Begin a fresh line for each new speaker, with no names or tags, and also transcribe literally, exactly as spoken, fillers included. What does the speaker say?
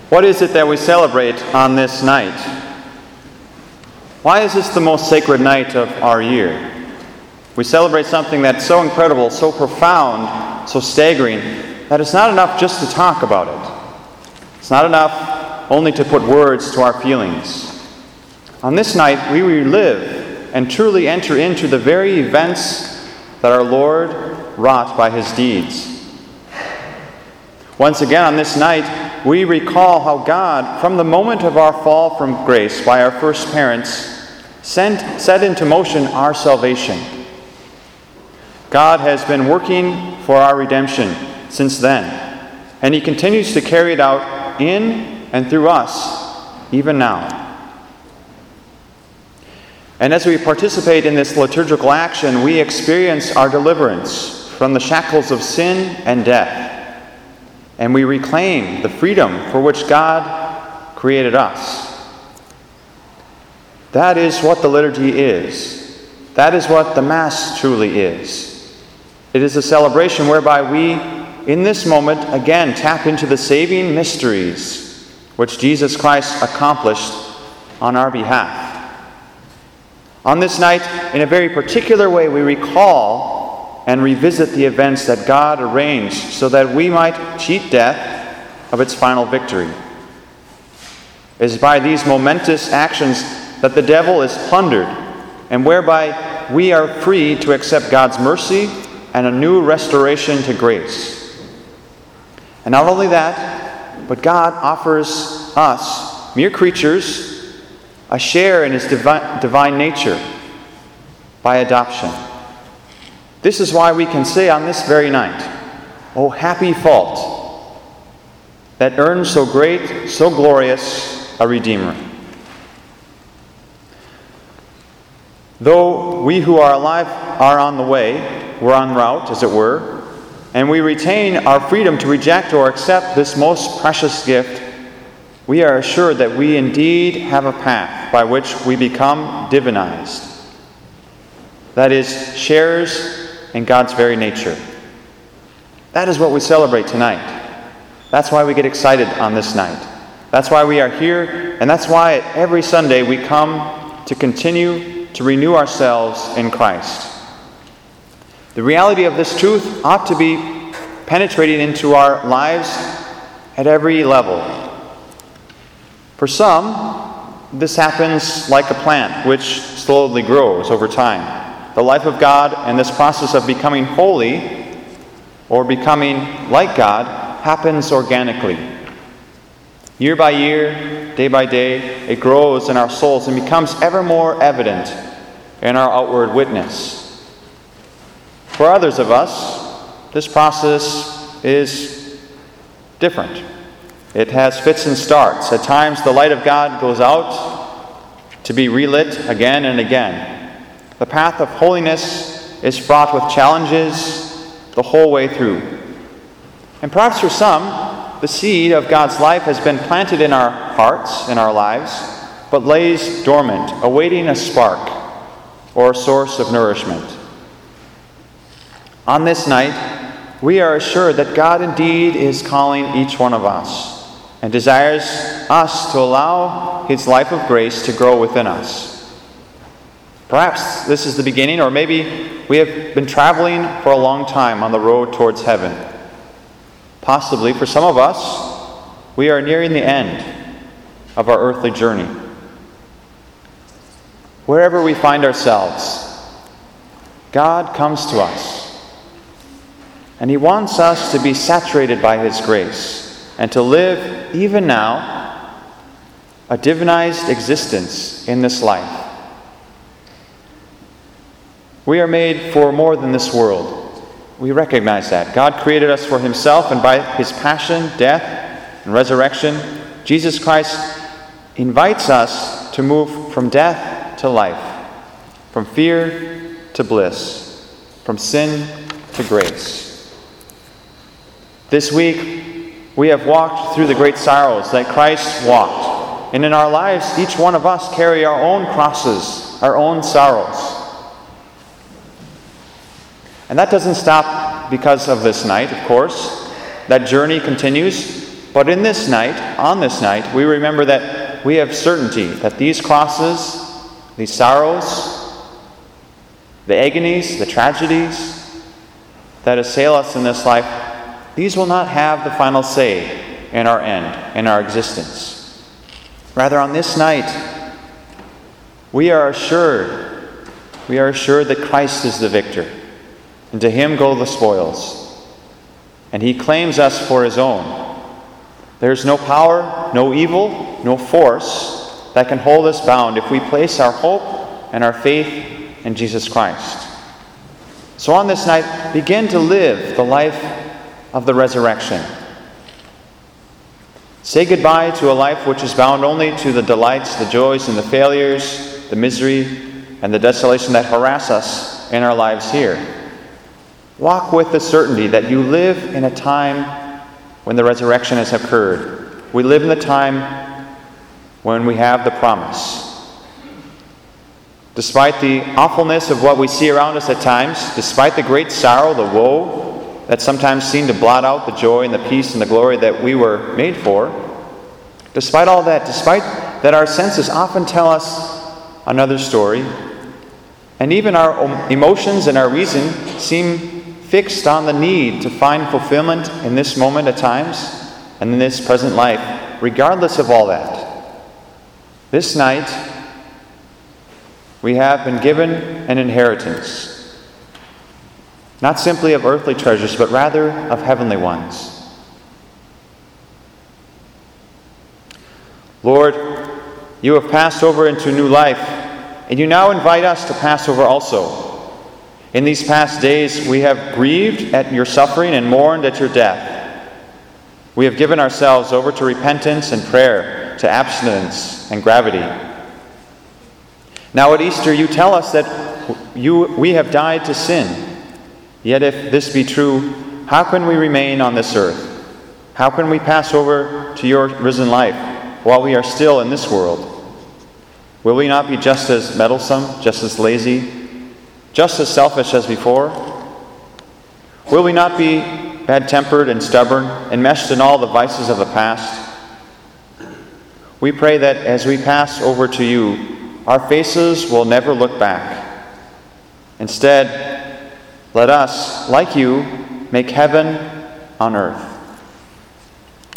What is it that we celebrate on this night? Why is this the most sacred night of our year? We celebrate something that's so incredible, so profound, so staggering, that it's not enough just to talk about it. It's not enough only to put words to our feelings. On this night, we relive and truly enter into the very events that our Lord wrought by his deeds. Once again, on this night, we recall how God, from the moment of our fall from grace by our first parents, sent, set into motion our salvation. God has been working for our redemption since then, and he continues to carry it out in and through us, even now. And as we participate in this liturgical action, we experience our deliverance from the shackles of sin and death. And we reclaim the freedom for which God created us. That is what the liturgy is. That is what the Mass truly is. It is a celebration whereby we, in this moment, again tap into the saving mysteries which Jesus Christ accomplished on our behalf. On this night, in a very particular way, we recall and revisit the events that God arranged so that we might cheat death of its final victory. It is by these momentous actions that the devil is plundered, and whereby we are free to accept God's mercy and a new restoration to grace. And not only that, but God offers us, mere creatures, a share in his divi- divine nature by adoption. This is why we can say on this very night, "O happy fault that earned so great, so glorious a Redeemer." Though we who are alive are on the way, we're en route, as it were, and we retain our freedom to reject or accept this most precious gift, we are assured that we indeed have a path by which we become divinized. That is, sharers in God's very nature. That is what we celebrate tonight. That's why we get excited on this night. That's why we are here, and that's why every Sunday we come to continue to renew ourselves in Christ. The reality of this truth ought to be penetrating into our lives at every level. For some, this happens like a plant which slowly grows over time. The life of God and this process of becoming holy or becoming like God happens organically. Year by year, day by day, it grows in our souls and becomes ever more evident in our outward witness. For others of us, this process is different. It has fits and starts. At times, the light of God goes out to be relit again and again. The path of holiness is fraught with challenges the whole way through. And perhaps for some, the seed of God's life has been planted in our hearts, in our lives, but lays dormant, awaiting a spark or a source of nourishment. On this night, we are assured that God indeed is calling each one of us and desires us to allow his life of grace to grow within us. Perhaps this is the beginning, or maybe we have been traveling for a long time on the road towards heaven. Possibly, for some of us, we are nearing the end of our earthly journey. Wherever we find ourselves, God comes to us, and he wants us to be saturated by his grace and to live, even now, a divinized existence in this life. We are made for more than this world. We recognize that. God created us for himself, and by his passion, death, and resurrection, Jesus Christ invites us to move from death to life, from fear to bliss, from sin to grace. This week, we have walked through the great sorrows that Christ walked, and in our lives, each one of us carry our own crosses, our own sorrows. And that doesn't stop because of this night, of course. That journey continues, But in this night, on this night, we remember that we have certainty that these crosses, these sorrows, the agonies, the tragedies that assail us in this life, these will not have the final say in our end, in our existence. Rather, on this night, we are assured, we are assured that Christ is the victor, and to him go the spoils, and he claims us for his own. There's no power, no evil, no force that can hold us bound if we place our hope and our faith in Jesus Christ. So on this night, begin to live the life of the resurrection. Say goodbye to a life which is bound only to the delights, the joys, and the failures, the misery, and the desolation that harass us in our lives here. Walk with the certainty that you live in a time when the resurrection has occurred. We live in the time when we have the promise. Despite the awfulness of what we see around us at times, despite the great sorrow, the woe that sometimes seem to blot out the joy and the peace and the glory that we were made for, despite all that, despite that our senses often tell us another story, and even our emotions and our reason seem fixed on the need to find fulfillment in this moment at times and in this present life, regardless of all that. This night, we have been given an inheritance, not simply of earthly treasures, but rather of heavenly ones. Lord, you have passed over into new life, and you now invite us to pass over also. In these past days, we have grieved at your suffering and mourned at your death. We have given ourselves over to repentance and prayer, to abstinence and gravity. Now at Easter, you tell us that you, we have died to sin. Yet if this be true, how can we remain on this earth? How can we pass over to your risen life while we are still in this world? Will we not be just as meddlesome, just as lazy, just as selfish as before? Will we not be bad-tempered and stubborn, enmeshed in all the vices of the past? We pray that as we pass over to you, our faces will never look back. Instead, let us, like you, make heaven on earth.